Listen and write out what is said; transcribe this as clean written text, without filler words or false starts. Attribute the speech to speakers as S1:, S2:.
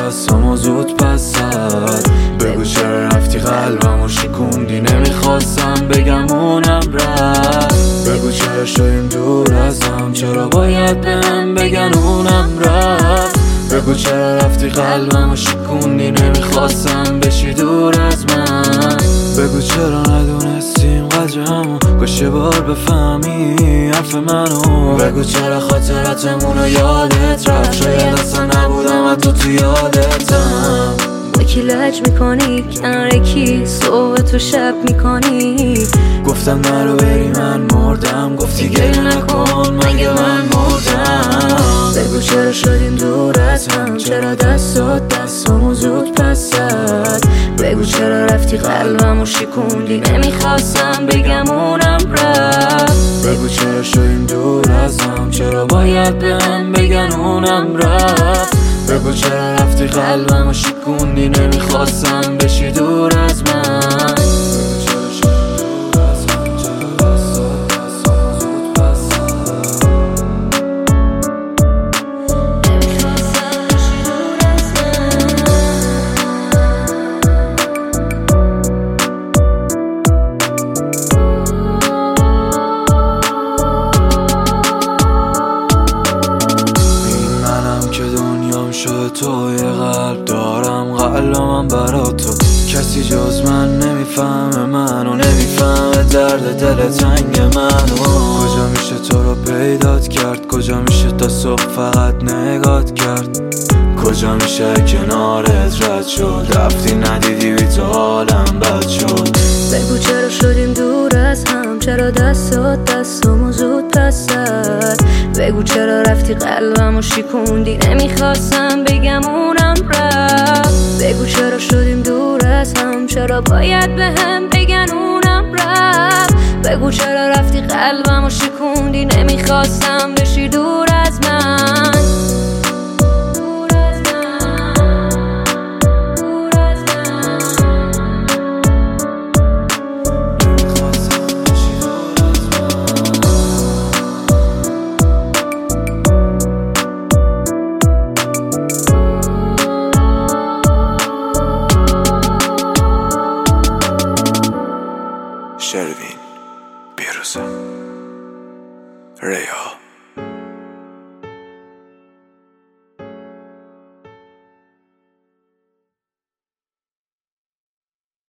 S1: دستامو زود پس زد. بگو چرا رفتی قلبمو شکوندی، نمیخواستم بگم اونم رفت. بگو چرا شدیم دور ازم، چرا باید بهم بگن اونم رفت. بگو چرا رفتی قلبمو شکوندی، نمیخواستم بشی دور از من. بگو چرا ندونستیم قدرمو، کاش یه بار بفهمی حرف منو. بگو چرا خاطراتمونو یادت رفت، شاید اصلا نبودم حتی تو یادتم.
S2: با کی لج میکنی، کنار کی صبح تو شب میکنی.
S1: گفتم نرو بری من مردم، گفتی گل نکن مگه من مردم.
S2: بگو چرا شدیم دور از هم، چرا دستامو زود پس زد. بگو چرا رفتی قلبمو شکوندی، نمیخواستم بگم اونم رفت.
S1: بگو چرا شدیم دور از هم، چرا باید بهم بگن اونم رفت. بگو چرا رفتی قلبمو شکوندی، نمیخواستم بشی دور از من. شد تو یه قلب دارم، قلبم برا تو. کسی جز من نمیفهمه منو، نمیفهمه درد دل تنگ منو. کجا میشه تو رو پیدات کرد، کجا میشه تا صبح فقط نگات کرد. کجا میشه کنارت رد شد، رفتی ندیدی بی تو حالم بد شد.
S2: بگو چرا شدیم دور از هم، چرا دستامو زود پس زد. بگو چرا رفتی قلبمو شکوندی، نمیخواستم بگم اونم رفت. بگو چرا شدیم دور از هم، چرا باید بهم بگن اونم رفت. بگو چرا رفتی قلبمو شکوندی، نمیخواستم بشی دور از